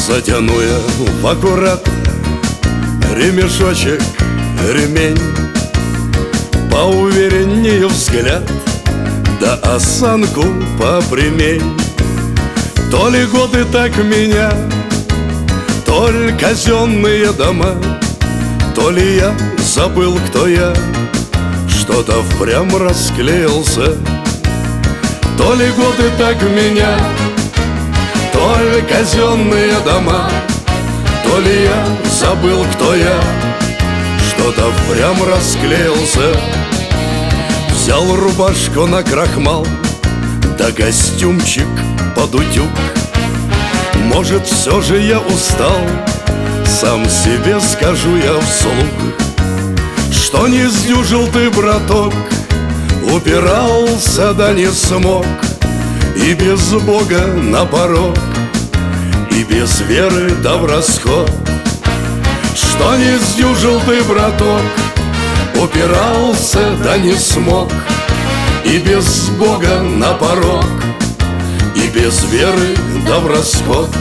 Затяну я в аккурат ремешочек, ремень, поувереннее взгляд, да осанку попрямей. То ли годы так меня, то ли казенные дома, то ли я забыл, кто я, что-то впрямь расклеился. То ли годы так меня, то ли казенные дома, то ли я забыл, кто я, что-то впрямь расклеился. Взял рубашку на крахмал, да костюмчик под утюг. Может, все же я устал, сам себе скажу я вслух, что не сдюжил ты, браток, упирался, да не смог. И без Бога на порог, и без веры да в расход. Что не сдюжил ты, браток, упирался, да не смог. И без Бога на порог, и без веры да в расход.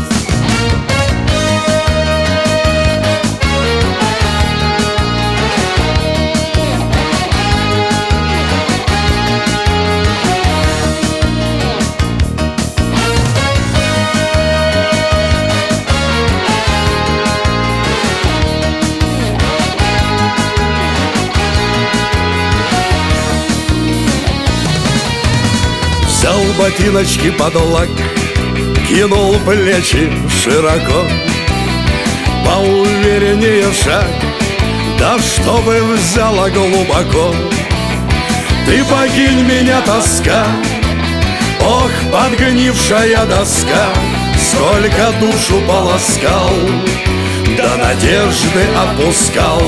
Взял ботиночки под лак, кинул плечи широко, поувереннее шаг, да чтобы взяла глубоко. Ты покинь меня, тоска, ох, подгнившая доска, сколько душу полоскал, да надежды отпускал.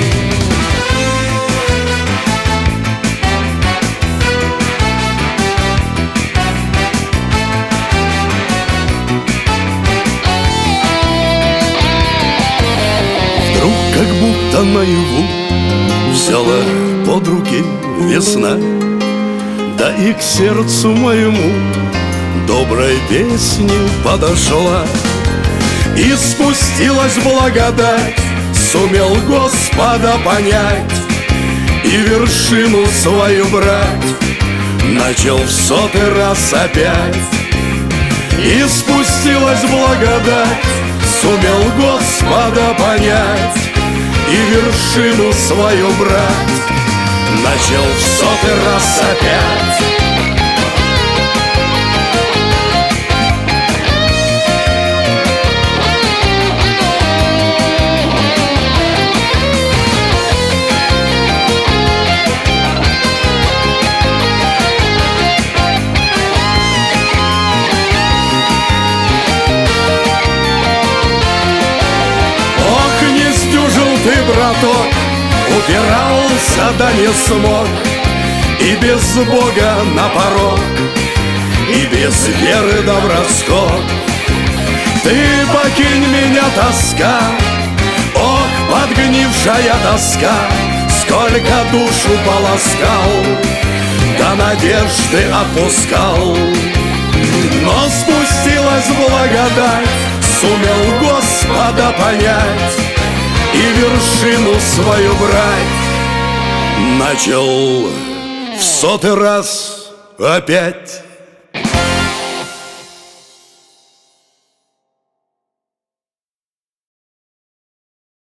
Как будто наяву взяла под руки весна, да и к сердцу моему доброй песни подошла. И спустилась благодать, сумел Господа понять и вершину свою брать, начал в 100-й раз опять. И спустилась благодать, сумел Господа понять и вершину свою брать, начал в 100-й раз опять. Ты, браток, упирался, да не смог, и без Бога на порог, и без веры да в расход. Ты покинь меня, тоска, ох, подгнившая доска, сколько душу полоскал, да надежды отпускал. Но спустилась благодать, сумел Господа понять и вершину свою брать, начал в 100-й раз опять.